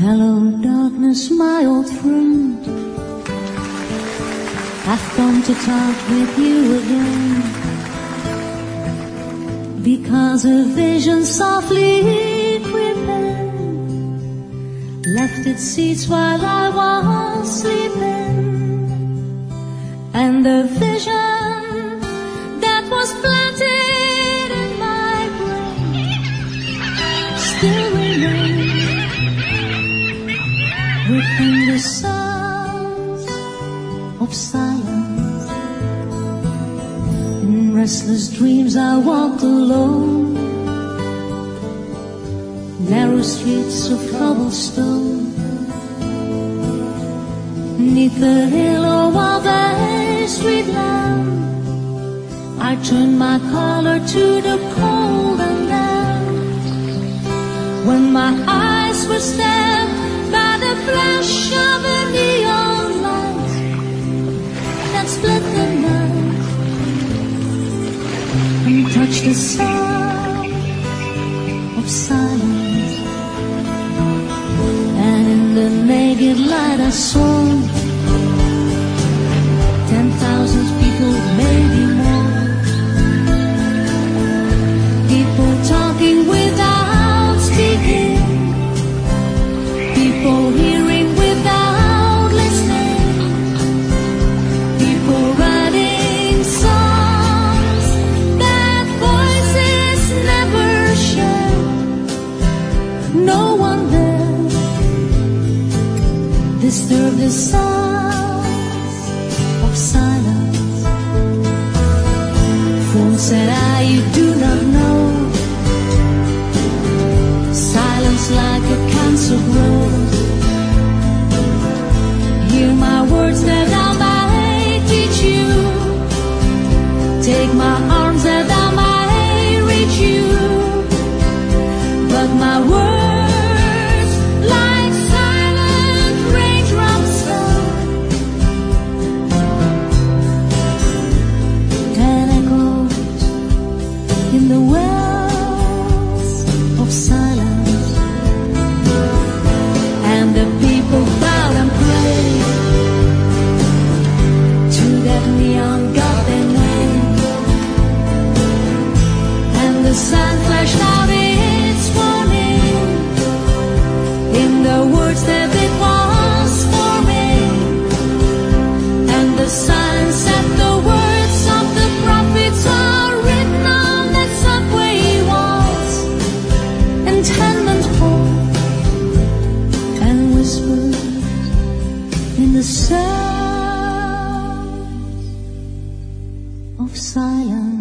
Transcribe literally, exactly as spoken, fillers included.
Hello, darkness, my old friend. I've come to talk with you again, because a vision softly creeping left its seeds while I was sleeping, and the vision that was planted in my brain still remains within the sounds of silence. In restless dreams I walked alone, narrow streets of cobblestone, neath the halo of a street lamp. I turned my collar to the cold and damp, when my eyes were stabbed by the flash of a neon light that split the night and touched the sound of silence. And in the naked light I saw ten thousand people, maybe more, people talking without speaking, people hearing without listening, people writing songs that voices never share. No one there disturbed the sounds of silence. Phone said, I, you do not know, silence like a cancer grows. Hear my words that I might teach you, take my arms that I might reach you, but my words like silent raindrops fell and echoed in the wells of silence. And the people bowed and prayed to that neon god they made, and the sun flashed out its warning in the words that it was forming, and the sun said the words of the prophets are written on the subway walls and tenement halls, and whispered in the sound of silence.